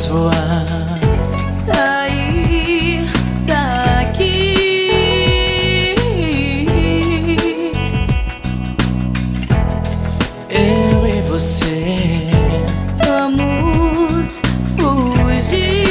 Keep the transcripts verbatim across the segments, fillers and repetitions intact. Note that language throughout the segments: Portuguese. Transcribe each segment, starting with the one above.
toa. Sair daqui, Eu e você vamos fugir.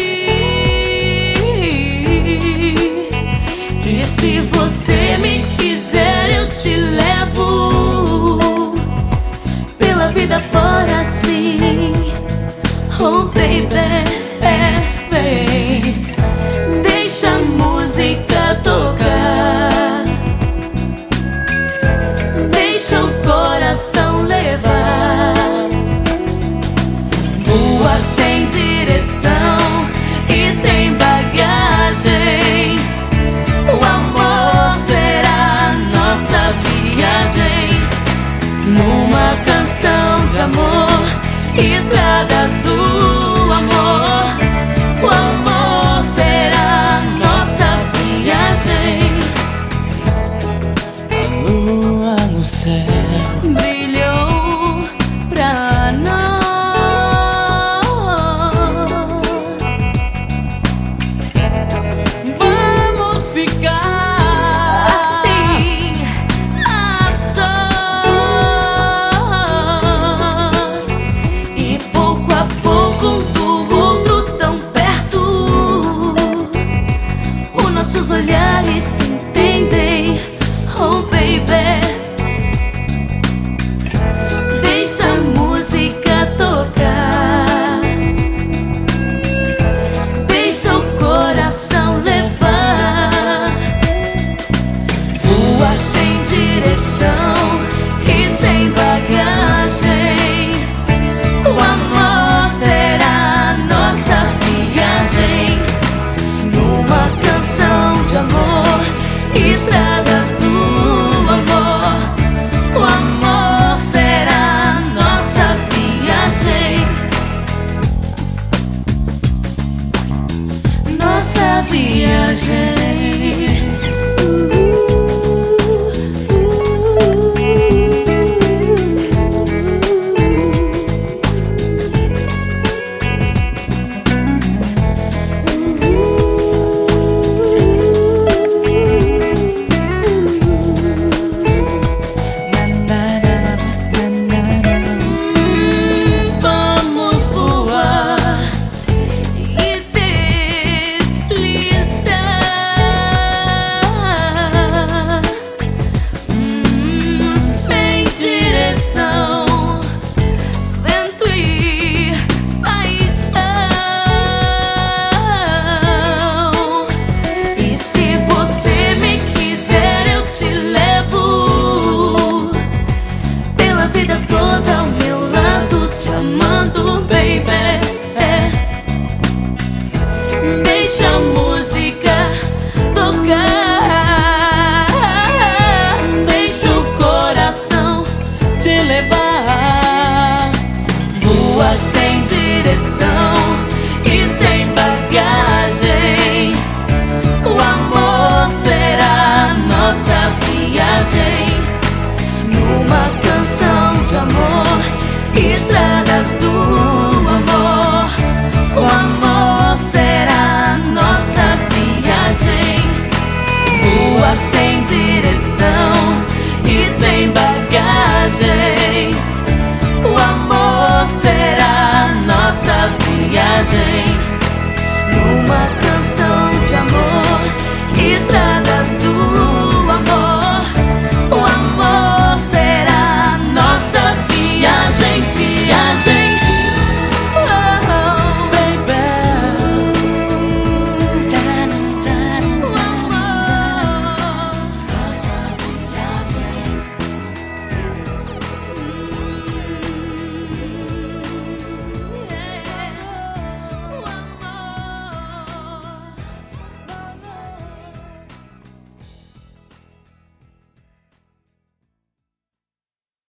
E se você me quiser, eu te levo pela vida fora, assim. Oh baby, é, vem, deixa a música tocar, deixa o coração levar, voa sem direção e sem bagagem. O amor será nossa viagem, numa canção de amor, estradas do amor. O amor será nossa viagem. A lua no céu Brilhou pra nós. Vamos ficar assim, a sós, e pouco a pouco um do outro tão perto, os nossos olhares se entendem. Oh baby, deixa a música tocar, deixa o coração levar, voa sem direção e sem bagagem. O amor será nossa viagem, numa canção de amor, estradas do amor. O amor será nossa viagem, nossa viagem.